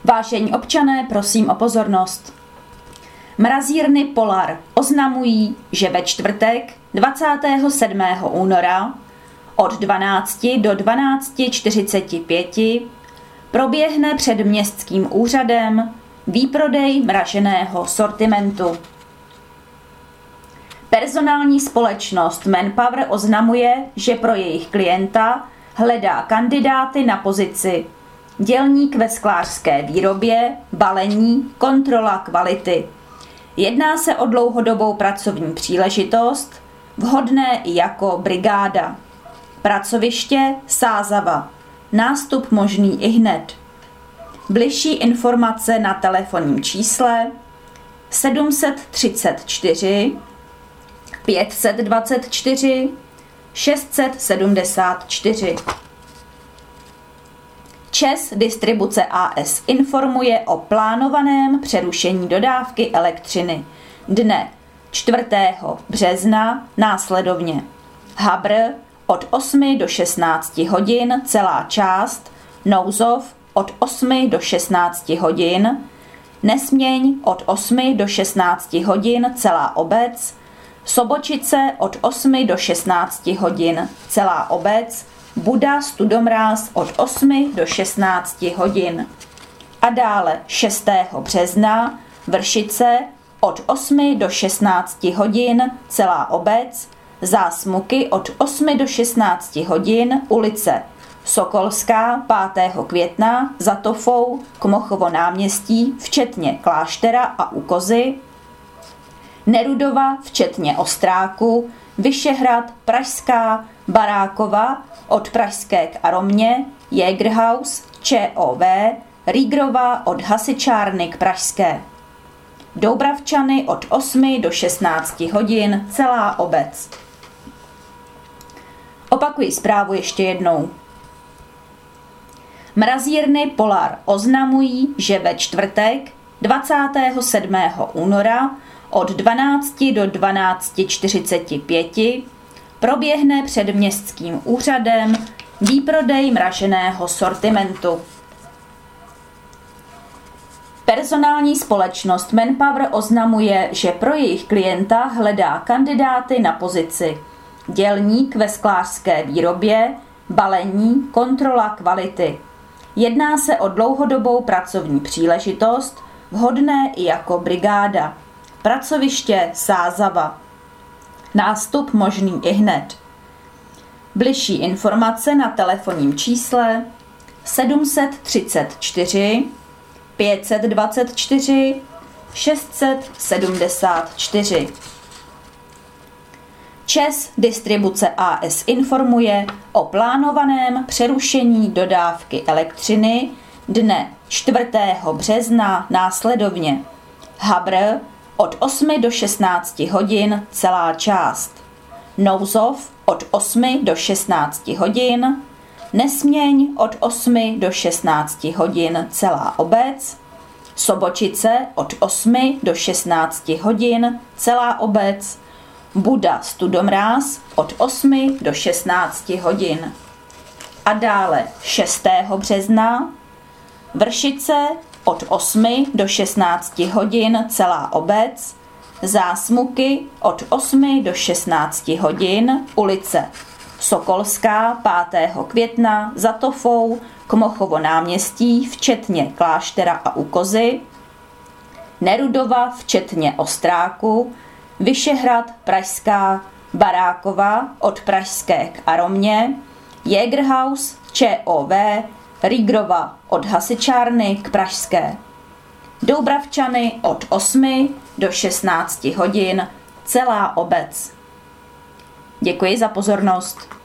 Vážení občané, prosím o pozornost. Mrazírny Polar oznamují, že ve čtvrtek 27. února od 12 do 12:45 proběhne před městským úřadem výprodej mraženého sortimentu. Personální společnost Manpower oznamuje, že pro jejich klienta hledá kandidáty na pozici dělník ve sklářské výrobě, balení, kontrola kvality. Jedná se o dlouhodobou pracovní příležitost, vhodné i jako brigáda. Pracoviště Sázava. Nástup možný ihned. Bližší informace na telefonním čísle 734 524 674. ČEZ Distribuce a.s. informuje o plánovaném přerušení dodávky elektřiny dne 4. března následovně. Habr od 8 do 16 hodin celá část, Nouzov od 8 do 16 hodin, Nesměň od 8 do 16 hodin celá obec, Sobočice od 8 do 16 hodin celá obec, Buda Studomráz od 8 do 16 hodin. A dále 6. března Vršice od 8 do 16 hodin celá obec, Zásmuky od 8 do 16 hodin ulice Sokolská 5. května za Tofou k Mochovo náměstí včetně Kláštera a u Kozy, Nerudova včetně Ostráku, Vyšehrad, Pražská, Barákova od Pražské k Aromě, Jägerhaus, ČOV, Rýgrova od Hasičárny k Pražské. Doubravčany od 8 do 16 hodin celá obec. Opakuji zprávu ještě jednou. Mrazírny Polar oznamují, že ve čtvrtek 27. února od 12 do 12:45 proběhne před městským úřadem výprodej mraženého sortimentu. Personální společnost Manpower oznamuje, že pro jejich klienta hledá kandidáty na pozici dělník ve sklářské výrobě, balení, kontrola kvality. Jedná se o dlouhodobou pracovní příležitost, vhodné i jako brigáda. Pracoviště Sázava. Nástup možný ihned. Bližší informace na telefonním čísle 734 524 674. ČEZ Distribuce a.s. informuje o plánovaném přerušení dodávky elektřiny dne 4. března následovně. Habr od 8 do 16 hodin celá část, Nouzov od 8 do 16 hodin, Nesměň od 8 do 16 hodin celá obec, Sobočice od 8 do 16 hodin celá obec, Buda Studomráz od 8 do 16 hodin. A dále 6. března Vršice od 8 do 16 hodin celá obec, Zásmuky od 8 do 16 hodin ulice Sokolská 5. května za Tofou k Mochovo náměstí včetně Kláštera a u Kozy, Nerudova včetně Ostráku, Vyšehrad, Pražská, Barákova od Pražské k Aromě, Jägerhaus, ČOV, Rýgrova od Hasičárny k Pražské. Doubravčany od 8 do 16 hodin celá obec. Děkuji za pozornost.